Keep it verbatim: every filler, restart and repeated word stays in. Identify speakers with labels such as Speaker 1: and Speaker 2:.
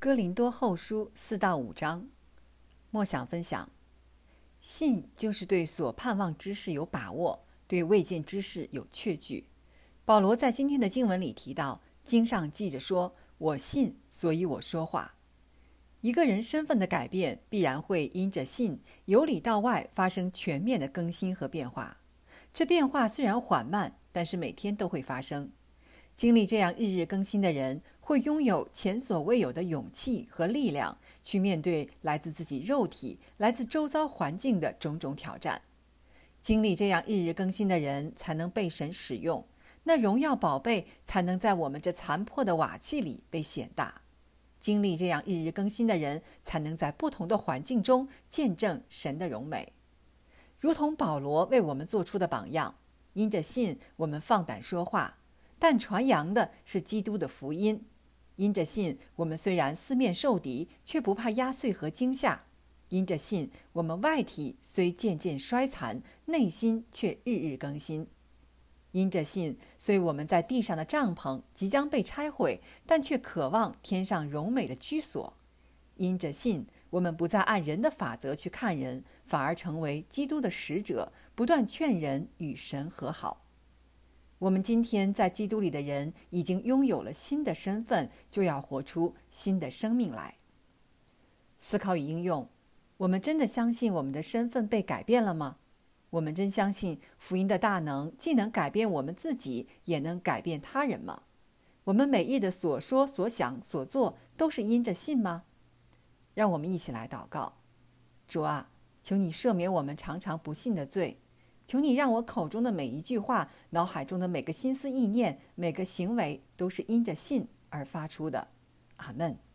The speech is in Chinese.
Speaker 1: 哥林多后书四到五章，默想分享。信就是对所盼望之事有把握，对未见之事有确据。保罗在今天的经文里提到，经上记着说，我信，所以我说话。一个人身份的改变，必然会因着信，由里到外发生全面的更新和变化。这变化虽然缓慢，但是每天都会发生。经历这样日日更新的人，会拥有前所未有的勇气和力量，去面对来自自己肉体、来自周遭环境的种种挑战。经历这样日日更新的人，才能被神使用，那荣耀宝贝才能在我们这残破的瓦器里被显大。经历这样日日更新的人，才能在不同的环境中见证神的荣美。如同保罗为我们做出的榜样，因着信，我们放胆说话，但传扬的是基督的福音。因着信，我们虽然四面受敌，却不怕压碎和惊吓。因着信，我们外体虽渐渐衰残，内心却日日更新。因着信，虽我们在地上的帐篷即将被拆毁，但却渴望天上荣美的居所。因着信，我们不再按人的法则去看人，反而成为基督的使者，不断劝人与神和好。我们今天在基督里的人，已经拥有了新的身份，就要活出新的生命来。思考与应用：我们真的相信我们的身份被改变了吗？我们真相信福音的大能既能改变我们自己，也能改变他人吗？我们每日的所说所想所做，都是因着信吗？让我们一起来祷告。主啊，求你赦免我们常常不信的罪，求你让我口中的每一句话，脑海中的每个心思意念，每个行为，都是因着信而发出的。阿们。